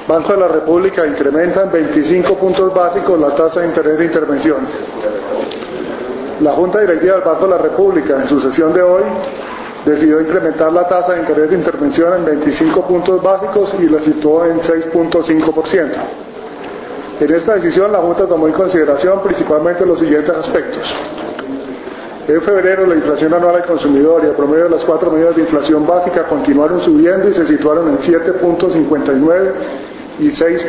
Banco de la República incrementa en 25 puntos básicos la tasa de interés de intervención. La Junta Directiva del Banco de la República, en su sesión de hoy, decidió incrementar la tasa de interés de intervención en 25 puntos básicos y la situó en 6.5%. En esta decisión, la Junta tomó en consideración principalmente los siguientes aspectos. En febrero, la inflación anual al consumidor y el promedio de las 4 medidas de inflación básica continuaron subiendo y se situaron en 7.59 y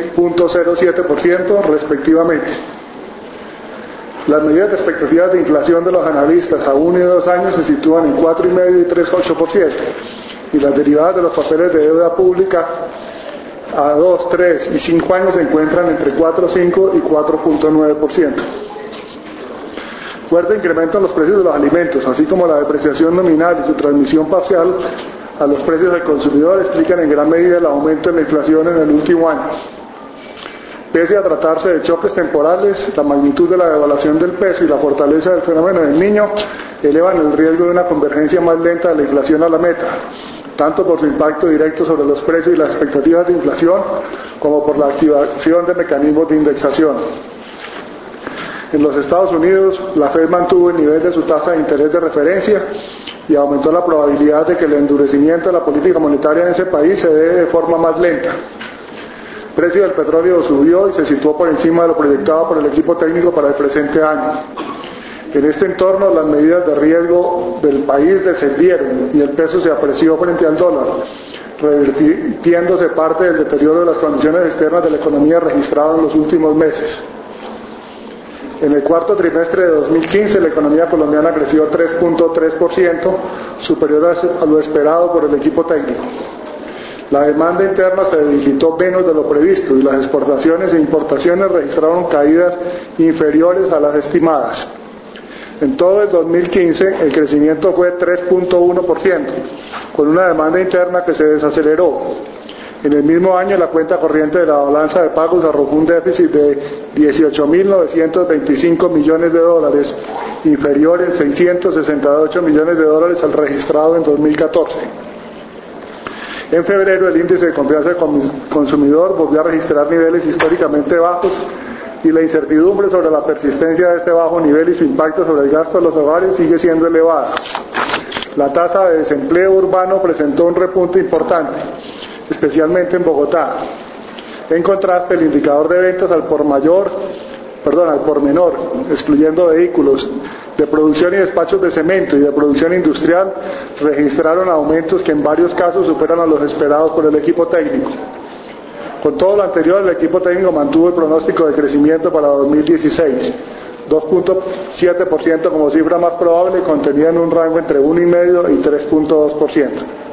6.07% respectivamente. Las medidas de expectativas de inflación de los analistas a 1 y 2 años se sitúan en 4,5 y 3,8%, y las derivadas de los papeles de deuda pública a 2, 3 y 5 años se encuentran entre 4,5 y 4,9%. Fuerte incremento en los precios de los alimentos, así como la depreciación nominal y su transmisión parcial a los precios del consumidor explican en gran medida el aumento en la inflación en el último año. Pese a tratarse de choques temporales, la magnitud de la devaluación del peso y la fortaleza del fenómeno del Niño elevan el riesgo de una convergencia más lenta de la inflación a la meta, tanto por su impacto directo sobre los precios y las expectativas de inflación, como por la activación de mecanismos de indexación. En los Estados Unidos, la Fed mantuvo el nivel de su tasa de interés de referencia y aumentó la probabilidad de que el endurecimiento de la política monetaria en ese país se dé de forma más lenta. El precio del petróleo subió y se situó por encima de lo proyectado por el equipo técnico para el presente año. En este entorno, las medidas de riesgo del país descendieron y el peso se apreció frente al dólar, revirtiéndose parte del deterioro de las condiciones externas de la economía registrado en los últimos meses. En el cuarto trimestre de 2015, la economía colombiana creció 3.3%, superior a lo esperado por el equipo técnico. La demanda interna se debilitó menos de lo previsto y las exportaciones e importaciones registraron caídas inferiores a las estimadas. En todo el 2015, el crecimiento fue 3.1%, con una demanda interna que se desaceleró. En el mismo año, la cuenta corriente de la balanza de pagos arrojó un déficit de 18.925 millones de dólares, inferior en 668 millones de dólares al registrado en 2014. En febrero, el índice de confianza del consumidor volvió a registrar niveles históricamente bajos y la incertidumbre sobre la persistencia de este bajo nivel y su impacto sobre el gasto de los hogares sigue siendo elevada. La tasa de desempleo urbano presentó un repunte importante, especialmente en Bogotá. En contraste, el indicador de ventas al por menor, excluyendo vehículos, de producción y despachos de cemento y de producción industrial, registraron aumentos que en varios casos superan a los esperados por el equipo técnico. Con todo lo anterior, el equipo técnico mantuvo el pronóstico de crecimiento para 2016, 2.7% como cifra más probable, contenida en un rango entre 1,5 y 3.2%.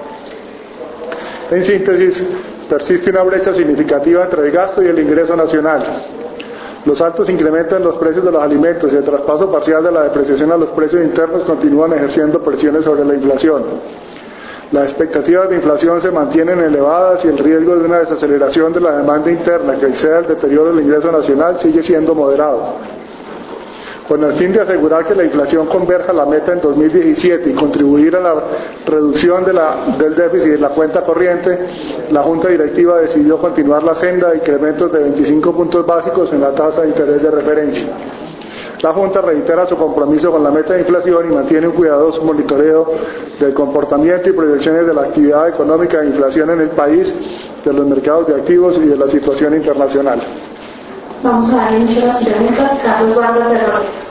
En síntesis, persiste una brecha significativa entre el gasto y el ingreso nacional. Los altos incrementos en los precios de los alimentos y el traspaso parcial de la depreciación a los precios internos continúan ejerciendo presiones sobre la inflación. Las expectativas de inflación se mantienen elevadas y el riesgo de una desaceleración de la demanda interna que exceda el deterioro del ingreso nacional sigue siendo moderado. Con el fin de asegurar que la inflación converja a la meta en 2017 y contribuir a la reducción del déficit de la cuenta corriente, la Junta Directiva decidió continuar la senda de incrementos de 25 puntos básicos en la tasa de interés de referencia. La Junta reitera su compromiso con la meta de inflación y mantiene un cuidadoso monitoreo del comportamiento y proyecciones de la actividad económica de inflación en el país, de los mercados de activos y de la situación internacional. Vamos a dar inicio a las preguntas. Carlos Vargas de Rodríguez.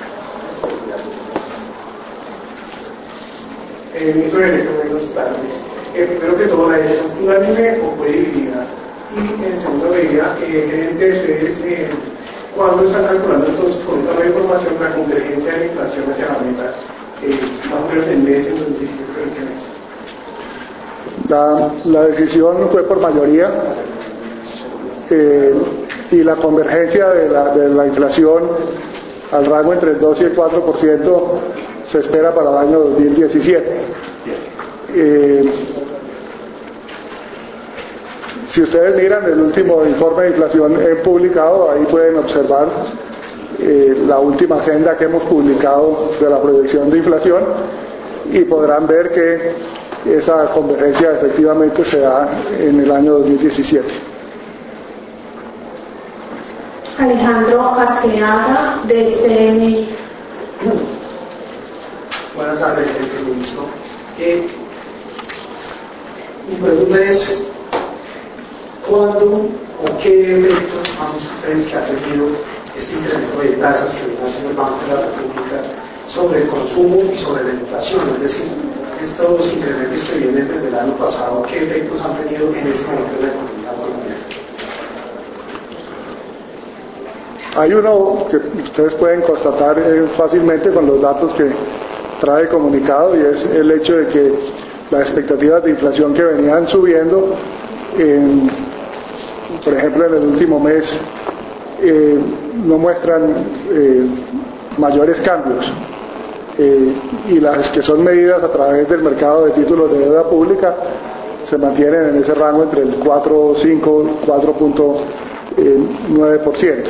Ministro Benito, buenas tardes. Primero que todo, ¿la decisión fue unánime o fue dividida? Y en segunda medida, gerente, ustedes, ¿cuándo están calculando entonces con esta nueva información la convergencia de la inflación hacia la meta? Más o menos en mes, en 2017. La decisión fue por mayoría. Y la convergencia de la inflación al rango entre el 2 y el 4% se espera para el año 2017. Si ustedes miran el último informe de inflación publicado, ahí pueden observar la última senda que hemos publicado de la proyección de inflación y podrán ver que esa convergencia efectivamente se da en el año 2017. Alejandro Arteaga, de CNI. Buenas tardes, ministro. Mi pregunta es, ¿cuándo o qué efectos han visto ustedes que ha tenido este incremento de tasas que viene haciendo el Banco de la República sobre el consumo y sobre la inflación? Es decir, estos incrementos que vienen desde el año pasado, ¿qué efectos han tenido en este momento en la economía colombiana? Hay uno que ustedes pueden constatar fácilmente con los datos que trae el comunicado, y es el hecho de que las expectativas de inflación que venían subiendo, por ejemplo en el último mes, no muestran mayores cambios, y las que son medidas a través del mercado de títulos de deuda pública se mantienen en ese rango entre el 4.5 y 4.9%.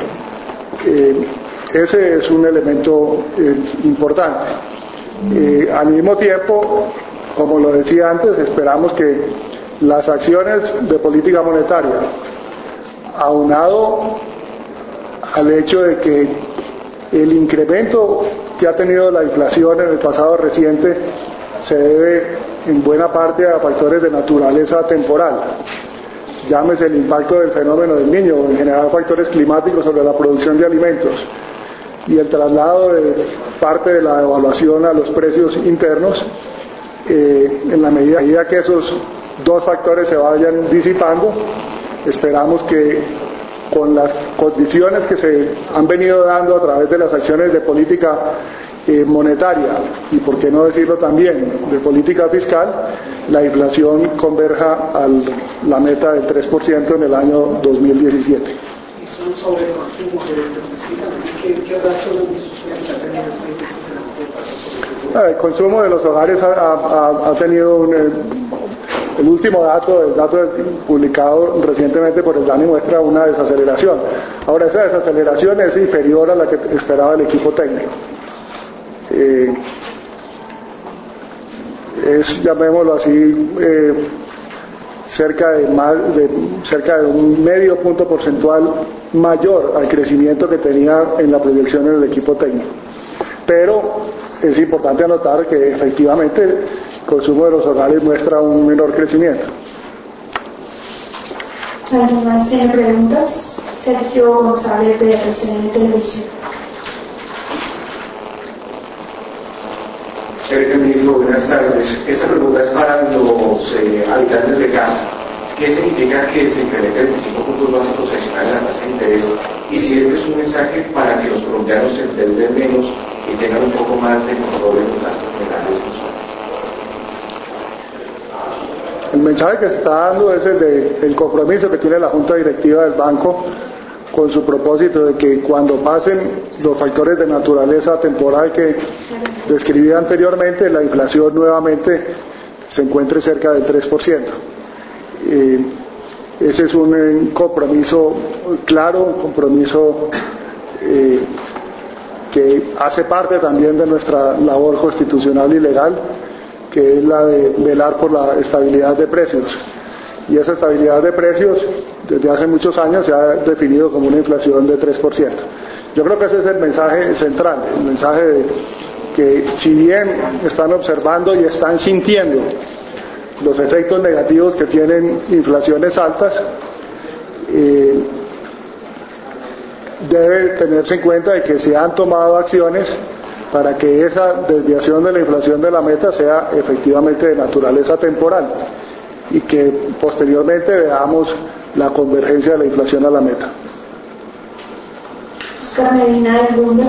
Ese es un elemento importante. Al mismo tiempo, como lo decía antes, esperamos que las acciones de política monetaria, aunado al hecho de que el incremento que ha tenido la inflación en el pasado reciente se debe en buena parte a factores de naturaleza temporal, llámese el impacto del fenómeno del Niño, o en general factores climáticos sobre la producción de alimentos, y el traslado de parte de la devaluación a los precios internos. En la medida que esos dos factores se vayan disipando, esperamos que con las condiciones que se han venido dando a través de las acciones de política monetaria, y por qué no decirlo también de política fiscal, la inflación converja a la meta del 3% en el año 2017. Y sobre el consumo, específicamente, ¿qué reacción han visto ustedes que ha tenido este fenómeno? El consumo de los hogares ha tenido el último dato, el dato publicado recientemente por el DANE, muestra una desaceleración. Ahora, esa desaceleración es inferior a la que esperaba el equipo técnico. Es, llamémoslo así, cerca de un medio punto porcentual mayor al crecimiento que tenía en la proyección en el equipo técnico. Pero es importante anotar que efectivamente el consumo de los hogares muestra un menor crecimiento. ¿Alguien más tiene preguntas? Sergio González, de RCN Televisión. Ministro, buenas tardes. Esta pregunta es para los habitantes de casa. ¿Qué significa que se incremente 25 puntos básicos adicionales en la tasa de interés? Y si este es un mensaje para que los colombianos se endeuden menos y tengan un poco más de control en los gastos generales mensuales. El mensaje que se está dando es el compromiso que tiene la Junta Directiva del Banco con su propósito de que cuando pasen los factores de naturaleza temporal que describí anteriormente, la inflación nuevamente se encuentre cerca del 3%. Ese es un compromiso claro, un compromiso que hace parte también de nuestra labor constitucional y legal, que es la de velar por la estabilidad de precios. Y esa estabilidad de precios desde hace muchos años se ha definido como una inflación de 3%. Yo creo que ese es el mensaje central, el mensaje de que si bien están observando y están sintiendo los efectos negativos que tienen inflaciones altas, debe tenerse en cuenta de que se han tomado acciones para que esa desviación de la inflación de la meta sea efectivamente de naturaleza temporal y que posteriormente veamos la convergencia de la inflación a la meta. Oscar Medina, del Bloomberg.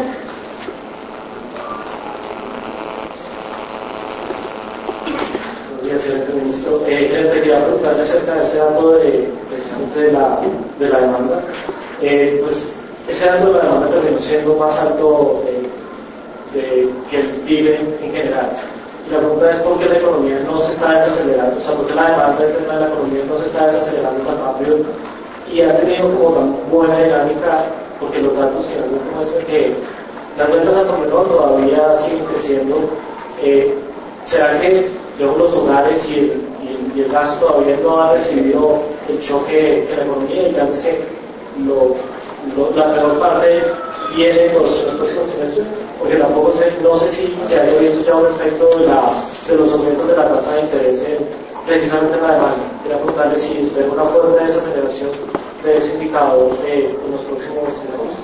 Buenos días, señor ministro. Te quería preguntarle acerca de ese dato precisamente de la demanda. Pues ese dato de la demanda terminó siendo más alto que el PIB en general. Y la pregunta es por qué la economía no se está desacelerando, o sea, por qué la demanda interna de la economía no se está desacelerando tan rápido y ha tenido como tan buena dinámica, porque los datos finalmente muestran que las ventas al por menor todavía siguen creciendo. ¿Será que luego los hogares y el gasto todavía no han recibido el choque en la economía? Y digamos que la mejor parte viene en los próximos semestres, porque tampoco no sé si se haya visto ya un efecto de los aumentos de la tasa de interés precisamente en la demanda. Quería preguntarle si espera una fuerte desaceleración de ese indicador en los próximos semestres.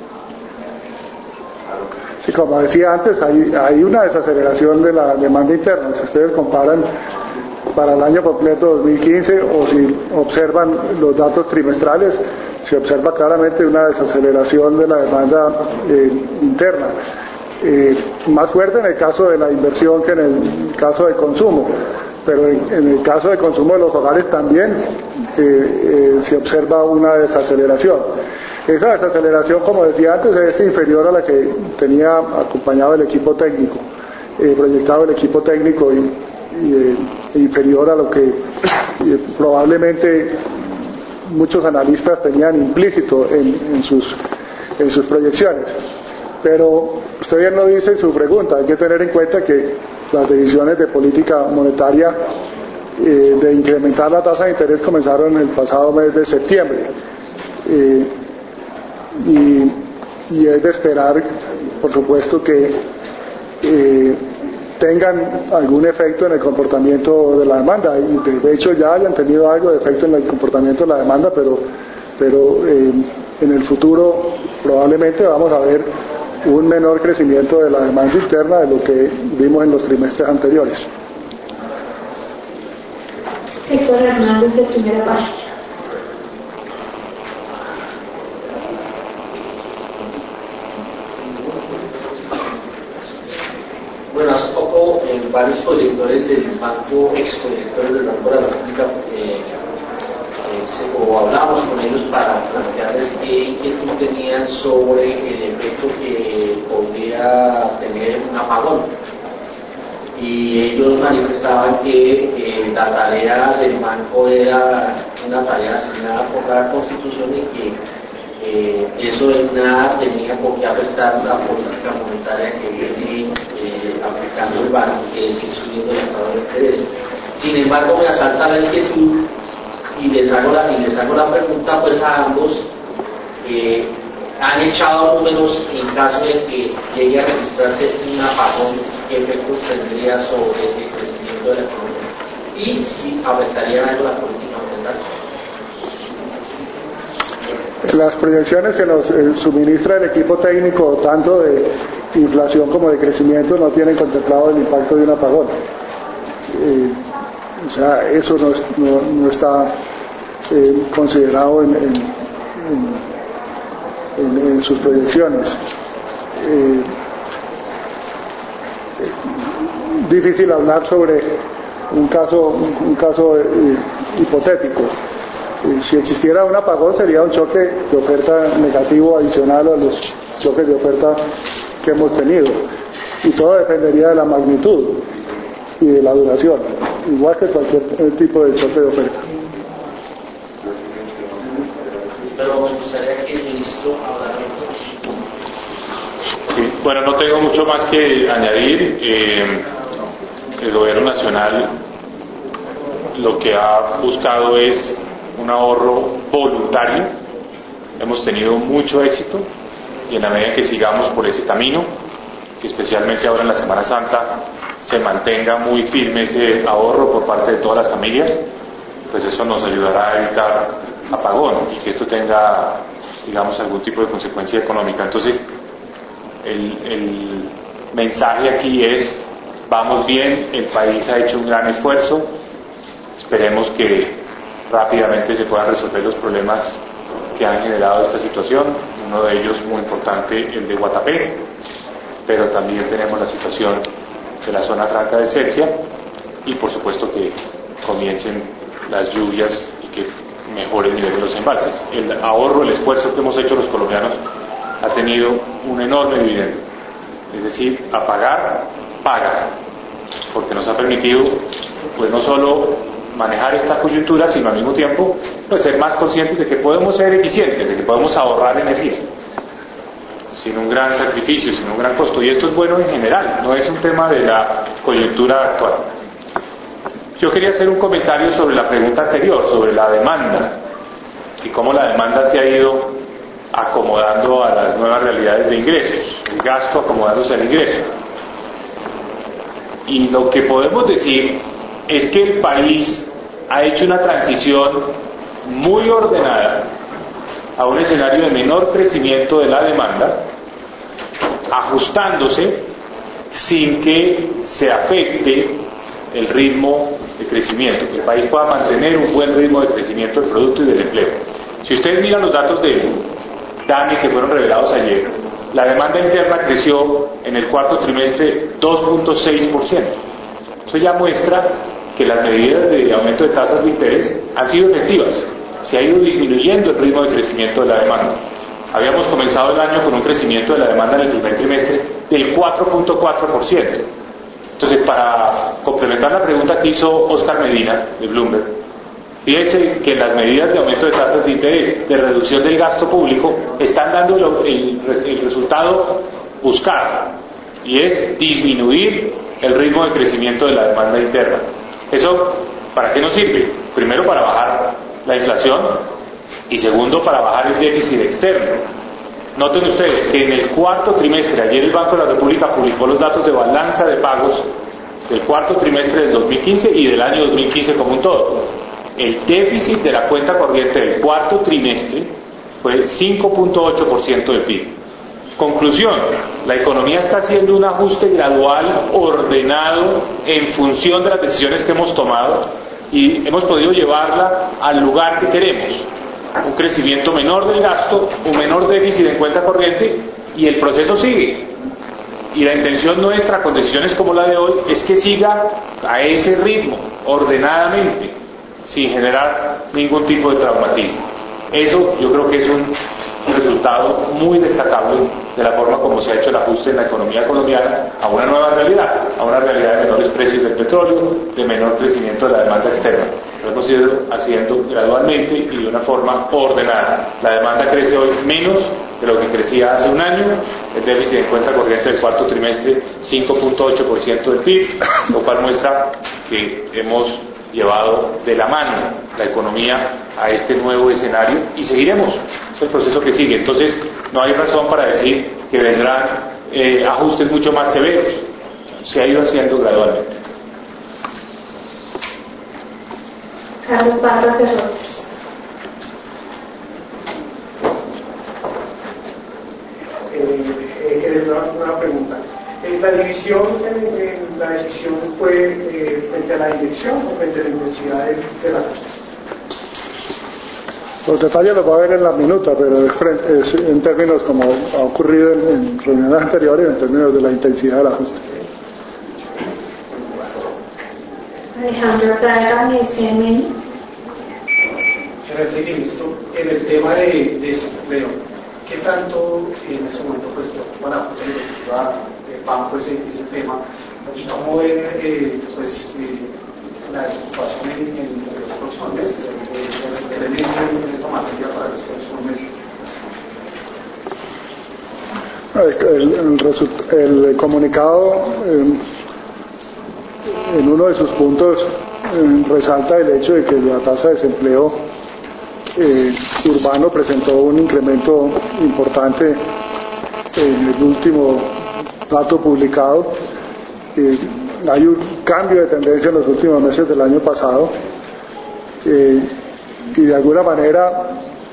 Sí, como decía antes, hay una desaceleración de la demanda interna. Si ustedes comparan para el año completo 2015 o si observan los datos trimestrales, se observa claramente una desaceleración de la demanda interna. Más fuerte en el caso de la inversión que en el caso de consumo, pero en el caso de consumo de los hogares también se observa una desaceleración. Esa desaceleración, como decía antes, es inferior a la que tenía acompañado el equipo técnico, proyectado el equipo técnico e inferior a lo que probablemente muchos analistas tenían implícito en sus proyecciones. Pero usted bien lo dice en su pregunta, hay que tener en cuenta que las decisiones de política monetaria de incrementar la tasa de interés comenzaron el pasado mes de septiembre. Y es de esperar, por supuesto, que tengan algún efecto en el comportamiento de la demanda, y de hecho ya hayan tenido algo de efecto en el comportamiento de la demanda, pero en el futuro probablemente vamos a ver un menor crecimiento de la demanda interna de lo que vimos en los trimestres anteriores. Héctor Hernández, de Primera Página. Bueno, hace poco varios codirectores del banco, excodirectores del Banco de la República, hablamos con ellos para plantearles qué inquietud tenían sobre el efecto que podría tener un apagón. Y ellos manifestaban que la tarea del banco era una tarea asignada por la Constitución y que eso en nada tenía por qué afectar la política monetaria que viene aplicando el banco, que es ir subiendo el estado de interés. Sin embargo, me asalta la inquietud y les hago la pregunta pues a ambos. Han echado números en caso de que llegue a registrarse un apagón, qué efectos tendría sobre el crecimiento de la economía y si afectaría algo la política monetaria. Las proyecciones que nos suministra el equipo técnico, tanto de inflación como de crecimiento, no tienen contemplado el impacto de un apagón. O sea, eso no está considerado en sus proyecciones. Difícil hablar sobre un caso hipotético. Si existiera un apagón, sería un choque de oferta negativo adicional a los choques de oferta que hemos tenido, y todo dependería de la magnitud y de la duración, igual que cualquier tipo de choque de oferta. Pero me gustaría que el ministro hablara de eso. Sí, bueno, no tengo mucho más que añadir. El gobierno nacional lo que ha buscado es un ahorro voluntario. Hemos tenido mucho éxito y en la medida que sigamos por ese camino, y especialmente ahora en la Semana Santa, se mantenga muy firme ese ahorro por parte de todas las familias, pues eso nos ayudará a evitar apagón y que esto tenga, digamos, algún tipo de consecuencia económica. Entonces, el mensaje aquí es: vamos bien, el país ha hecho un gran esfuerzo, esperemos que rápidamente se puedan resolver los problemas que han generado esta situación, uno de ellos muy importante, el de Guatapé, pero también tenemos la situación de la zona franca de Celsia, y por supuesto que comiencen las lluvias y que mejore el nivel de los embalses. El ahorro, el esfuerzo que hemos hecho los colombianos ha tenido un enorme dividendo, es decir, apagar, paga, porque nos ha permitido pues no solo manejar esta coyuntura, sino al mismo tiempo pues ser más conscientes de que podemos ser eficientes, de que podemos ahorrar energía sin un gran sacrificio, sin un gran costo, y esto es bueno en general, no es un tema de la coyuntura actual. Yo quería hacer un comentario sobre la pregunta anterior, sobre la demanda y cómo la demanda se ha ido acomodando a las nuevas realidades de ingresos, el gasto acomodándose al ingreso. Y lo que podemos decir es que el país ha hecho una transición muy ordenada a un escenario de menor crecimiento de la demanda, ajustándose sin que se afecte el ritmo de crecimiento, que el país pueda mantener un buen ritmo de crecimiento del producto y del empleo. Si ustedes miran los datos del DANE que fueron revelados ayer, la demanda interna creció en el cuarto trimestre 2.6%. Eso ya muestra que las medidas de aumento de tasas de interés han sido efectivas. Se ha ido disminuyendo el ritmo de crecimiento de la demanda. Habíamos comenzado el año con un crecimiento de la demanda en el primer trimestre del 4.4%. Entonces, para complementar la pregunta que hizo Oscar Medina, de Bloomberg, fíjense que las medidas de aumento de tasas de interés, de reducción del gasto público, están dando el resultado buscado, y es disminuir el ritmo de crecimiento de la demanda interna. ¿Eso para qué nos sirve? Primero, para bajar la inflación, y segundo, para bajar el déficit externo. Noten ustedes que en el cuarto trimestre, ayer el Banco de la República publicó los datos de balanza de pagos del cuarto trimestre del 2015 y del año 2015 como un todo. El déficit de la cuenta corriente del cuarto trimestre fue 5.8% del PIB. Conclusión, la economía está haciendo un ajuste gradual, ordenado, en función de las decisiones que hemos tomado, y hemos podido llevarla al lugar que queremos. Un crecimiento menor del gasto, un menor déficit en cuenta corriente, y el proceso sigue. Y la intención nuestra con decisiones como la de hoy es que siga a ese ritmo, ordenadamente, sin generar ningún tipo de traumatismo. Eso yo creo que es un resultado muy destacable de la forma como se ha hecho el ajuste en la economía colombiana a una nueva realidad, a una realidad de menores precios del petróleo, de menor crecimiento de la demanda externa. Lo hemos ido haciendo gradualmente y de una forma ordenada. La demanda crece hoy menos de lo que crecía hace un año, el déficit en cuenta corriente del cuarto trimestre 5.8% del PIB, lo cual muestra que hemos llevado de la mano la economía a este nuevo escenario y seguiremos. Es el proceso que sigue. Entonces, no hay razón para decir que vendrán ajustes mucho más severos. Se ha ido haciendo gradualmente. Carlos Vargas de Reuters. Una pregunta. ¿La división en la decisión fue frente a la dirección o frente a la intensidad de la cosa? Los detalles los va a ver en la minuta, pero es en términos como ha ocurrido en reuniones anteriores, en términos de la intensidad del ajuste. Alejandro Praga, de CMI. Señor Ministro, en el tema de desempleo, ¿qué tanto en ese momento pues preocupa la perspectiva del banco ese tema? ¿Y cómo ven la desocupación en los próximos meses, el elemento en esa materia para los próximos meses? El comunicado en uno de sus puntos resalta el hecho de que la tasa de desempleo urbano presentó un incremento importante en el último dato publicado. Hay un cambio de tendencia en los últimos meses del año pasado y de alguna manera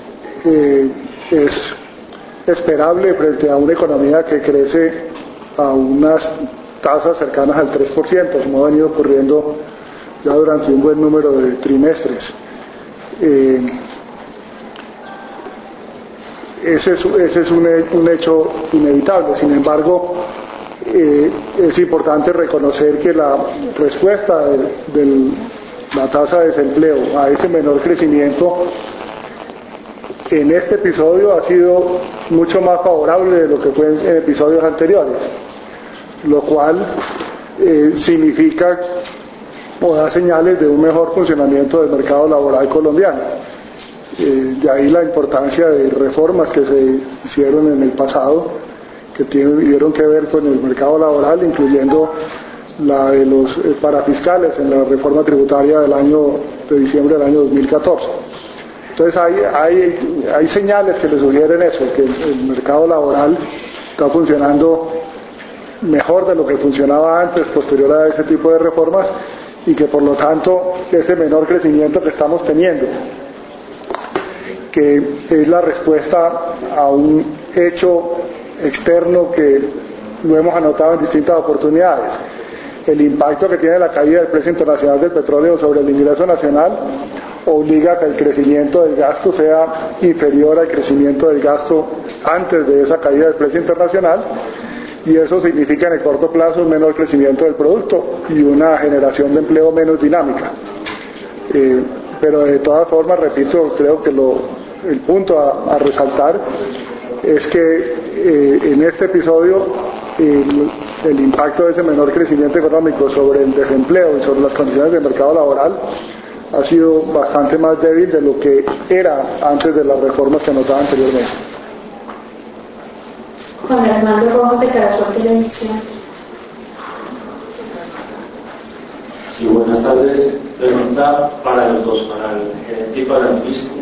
es esperable frente a una economía que crece a unas tasas cercanas al 3%, como ha venido ocurriendo ya durante un buen número de trimestres. Ese es un hecho inevitable. Sin embargo, es importante reconocer que la respuesta de la tasa de desempleo a ese menor crecimiento en este episodio ha sido mucho más favorable de lo que fue en episodios anteriores, lo cual significa o da señales de un mejor funcionamiento del mercado laboral colombiano. De ahí la importancia de reformas que se hicieron en el pasado, que tuvieron que ver con el mercado laboral, incluyendo la de los parafiscales en la reforma tributaria del año de diciembre del año 2014. Entonces hay señales que le sugieren eso, que el mercado laboral está funcionando mejor de lo que funcionaba antes, posterior a ese tipo de reformas, y que por lo tanto ese menor crecimiento que estamos teniendo, que es la respuesta a un hecho externo que lo hemos anotado en distintas oportunidades. El impacto que tiene la caída del precio internacional del petróleo sobre el ingreso nacional obliga a que el crecimiento del gasto sea inferior al crecimiento del gasto antes de esa caída del precio internacional, y eso significa en el corto plazo un menor crecimiento del producto y una generación de empleo menos dinámica. Pero de todas formas, repito, creo que el punto a resaltar es que en este episodio el impacto de ese menor crecimiento económico sobre el desempleo y sobre las condiciones del mercado laboral ha sido bastante más débil de lo que era antes de las reformas que anotaba anteriormente. Juan Armando Rojas, de Caracol Televisión. Sí, buenas tardes. Pregunta para los dos, para el gerente y para el ministro.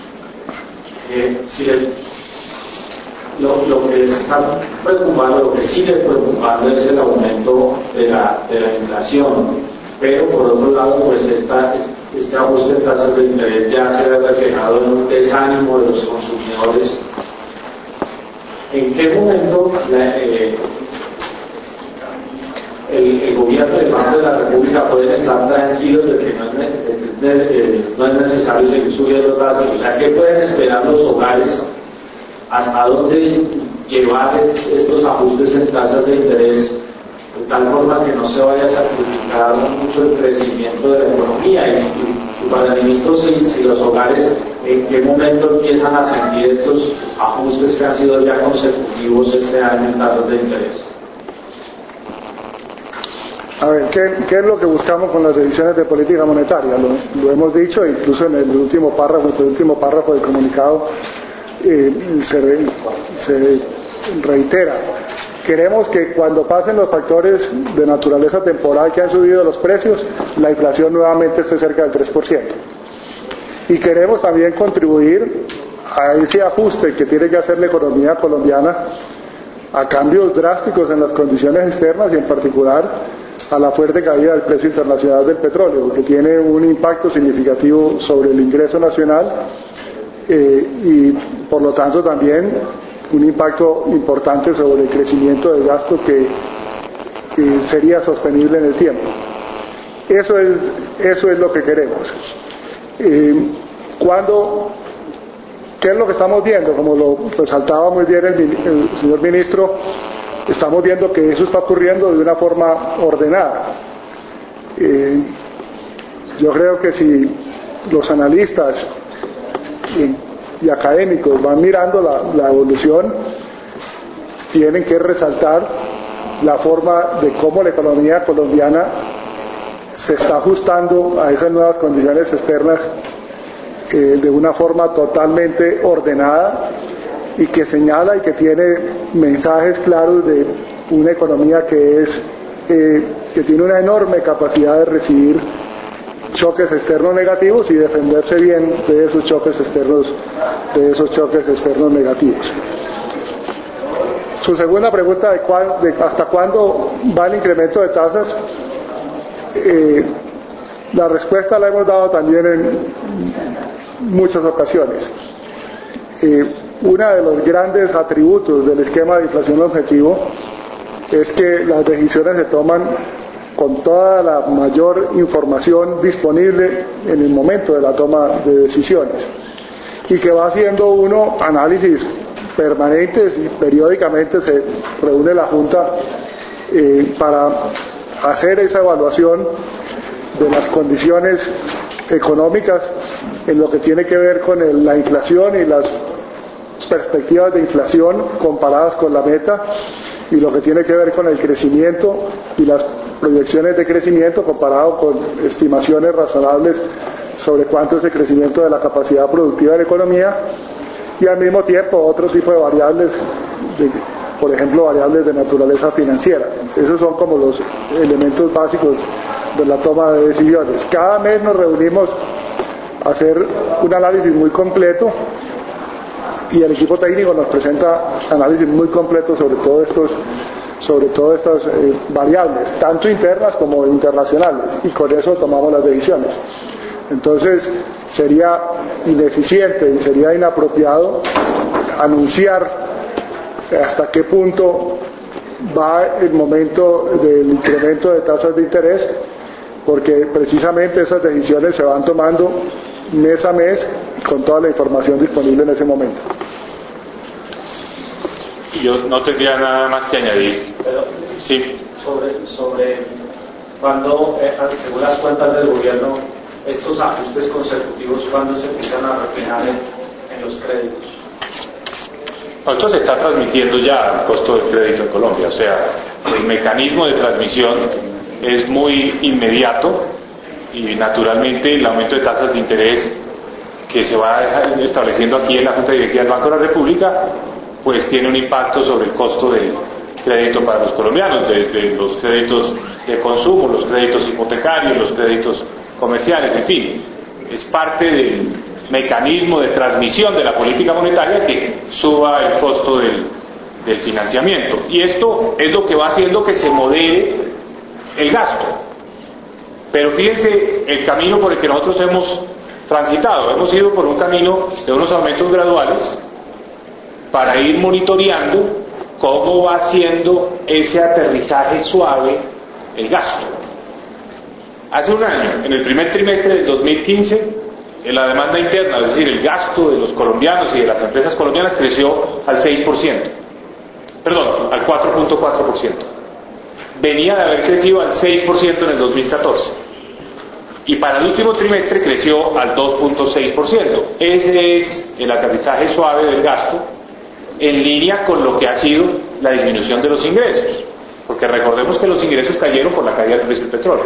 Lo que les está preocupando, lo que sigue preocupando es el aumento de la inflación, pero por otro lado, pues este ajuste de tasas de interés ya se ha reflejado en un desánimo de los consumidores. ¿En qué momento el gobierno y el Banco de la República pueden estar tranquilos de que no es necesario seguir subiendo tasas? O sea, ¿qué pueden esperar los hogares? ¿Hasta dónde llevar estos ajustes en tasas de interés de tal forma que no se vaya a sacrificar mucho el crecimiento de la economía? Y para el ministro, si los hogares, ¿en qué momento empiezan a sentir estos ajustes que han sido ya consecutivos este año en tasas de interés? A ver, ¿qué es lo que buscamos con las decisiones de política monetaria? Lo hemos dicho, incluso en el último párrafo del comunicado se reitera. Queremos que cuando pasen los factores de naturaleza temporal que han subido los precios, la inflación nuevamente esté cerca del 3%. Y queremos también contribuir a ese ajuste que tiene que hacer la economía colombiana a cambios drásticos en las condiciones externas y en particular a la fuerte caída del precio internacional del petróleo, que tiene un impacto significativo sobre el ingreso nacional y por lo tanto también un impacto importante sobre el crecimiento del gasto que sería sostenible en el tiempo. Eso es lo que queremos. ¿Qué es lo que estamos viendo? Como lo resaltaba muy bien el señor ministro, estamos viendo que eso está ocurriendo de una forma ordenada. Yo creo que si los analistas y académicos van mirando la evolución, tienen que resaltar la forma de cómo la economía colombiana se está ajustando a esas nuevas condiciones externas de una forma totalmente ordenada y que señala y que tiene mensajes claros de una economía que tiene una enorme capacidad de recibir choques externos negativos y defenderse bien de esos choques externos negativos. Su segunda pregunta de hasta cuándo va el incremento de tasas, la respuesta la hemos dado también en muchas ocasiones. Uno de los grandes atributos del esquema de inflación objetivo es que las decisiones se toman con toda la mayor información disponible en el momento de la toma de decisiones y que va haciendo uno análisis permanentes y periódicamente se reúne la Junta para hacer esa evaluación de las condiciones económicas en lo que tiene que ver con la inflación y las perspectivas de inflación comparadas con la meta y lo que tiene que ver con el crecimiento y las proyecciones de crecimiento comparado con estimaciones razonables sobre cuánto es el crecimiento de la capacidad productiva de la economía y al mismo tiempo otro tipo de variables, por ejemplo variables de naturaleza financiera. Esos son como los elementos básicos de la toma de decisiones. Cada mes nos reunimos hacer un análisis muy completo y el equipo técnico nos presenta análisis muy completos sobre todas estas variables, tanto internas como internacionales, y con eso tomamos las decisiones. Entonces sería ineficiente y sería inapropiado anunciar hasta qué punto va el momento del incremento de tasas de interés, porque precisamente esas decisiones se van tomando mes a mes con toda la información disponible en ese momento. Yo no tendría nada más que añadir. Pero sí. Sobre cuando, según las cuentas del gobierno, estos ajustes consecutivos, ¿cuándo se empiezan a reflejar en los créditos? Nosotros se está transmitiendo ya el costo del crédito en Colombia, o sea, el mecanismo de transmisión es muy inmediato y naturalmente el aumento de tasas de interés que se va estableciendo aquí en la Junta Directiva del Banco de la República, pues tiene un impacto sobre el costo del crédito para los colombianos, desde los créditos de consumo, los créditos hipotecarios, los créditos comerciales, en fin, es parte del mecanismo de transmisión de la política monetaria que suba el costo del financiamiento, y esto es lo que va haciendo que se modere el gasto. Pero fíjense el camino por el que nosotros hemos transitado. Hemos ido por un camino de unos aumentos graduales para ir monitoreando cómo va haciendo ese aterrizaje suave el gasto. Hace un año, en el primer trimestre del 2015, la demanda interna, es decir, el gasto de los colombianos y de las empresas colombianas creció al 6%, perdón, al 4.4%. Venía de haber crecido al 6% en el 2014. Y para el último trimestre creció al 2.6%. Ese es el aterrizaje suave del gasto, en línea con lo que ha sido la disminución de los ingresos. Porque recordemos que los ingresos cayeron por la caída del precio del petróleo.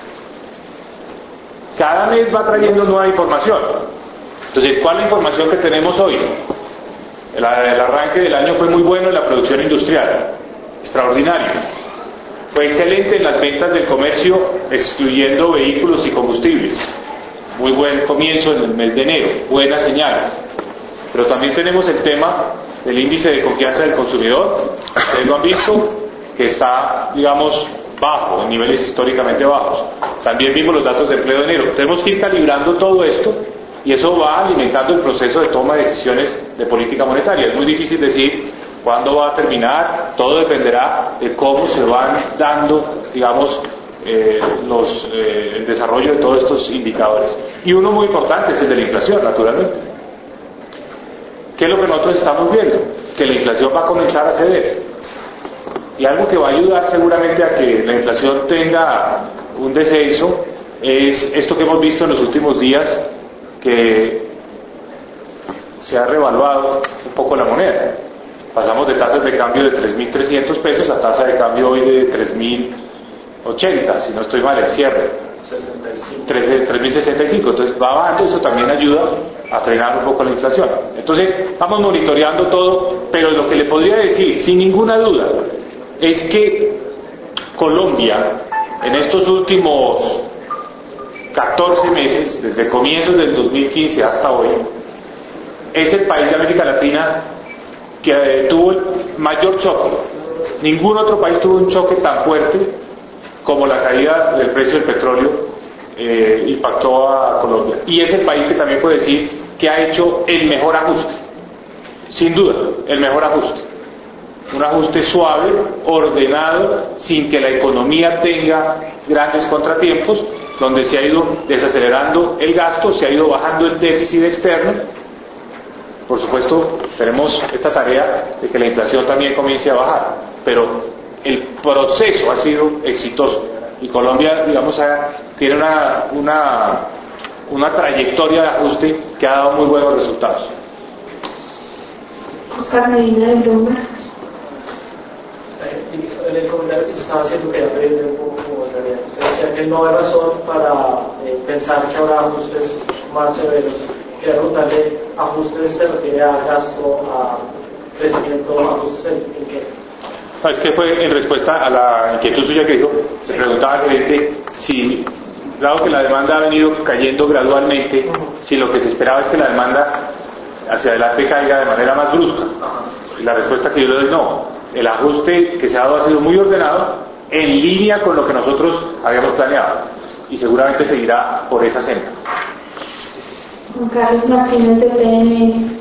Cada mes va trayendo nueva información. Entonces, ¿cuál es la información que tenemos hoy? El arranque del año fue muy bueno en la producción industrial, extraordinario. Fue excelente en las ventas del comercio, excluyendo vehículos y combustibles. Muy buen comienzo en el mes de enero, buenas señales. Pero también tenemos el tema del índice de confianza del consumidor. Ustedes lo han visto, que está, digamos, bajo, en niveles históricamente bajos. También vimos los datos de empleo de enero. Tenemos que ir calibrando todo esto y eso va alimentando el proceso de toma de decisiones de política monetaria. Es muy difícil decir cuándo va a terminar, todo dependerá de cómo se van dando, digamos, el desarrollo de todos estos indicadores. Y uno muy importante es el de la inflación, naturalmente. ¿Qué es lo que nosotros estamos viendo? Que la inflación va a comenzar a ceder. Y algo que va a ayudar seguramente a que la inflación tenga un descenso es esto que hemos visto en los últimos días, que se ha revaluado un poco la moneda. Pasamos de tasas de cambio de 3.300 pesos a tasa de cambio hoy de 3.080, si no estoy mal, el cierre. 3.065. Entonces va bajando, eso también ayuda a frenar un poco la inflación. Entonces vamos monitoreando todo, pero lo que le podría decir, sin ninguna duda, es que Colombia, en estos últimos 14 meses, desde comienzos del 2015 hasta hoy, es el país de América Latina que tuvo el mayor choque. Ningún otro país tuvo un choque tan fuerte como la caída del precio del petróleo impactó a Colombia. Y es el país que también puede decir que ha hecho el mejor ajuste, sin duda, el mejor ajuste. Un ajuste suave, ordenado, sin que la economía tenga grandes contratiempos, donde se ha ido desacelerando el gasto, se ha ido bajando el déficit externo. Por supuesto, tenemos esta tarea de que la inflación también comience a bajar, pero el proceso ha sido exitoso y Colombia, digamos, tiene una trayectoria de ajuste que ha dado muy buenos resultados. Oscar Medina de Bloomberg. En el comentario que se estaba haciendo quería pedirle un poco como en realidad. Usted decía que no hay razón para pensar que habrá ajustes más severos. Quería preguntarle, ¿ajustes se refiere a gasto, a crecimiento, ajustes en qué? No, es que fue en respuesta a la inquietud suya que dijo, se preguntaba al gerente si dado que la demanda ha venido cayendo gradualmente, si lo que se esperaba es que la demanda hacia adelante caiga de manera más brusca. La respuesta que yo le doy no. El ajuste que se ha dado ha sido muy ordenado, en línea con lo que nosotros habíamos planeado, y seguramente seguirá por esa senda. Juan Carlos Martínez de PN.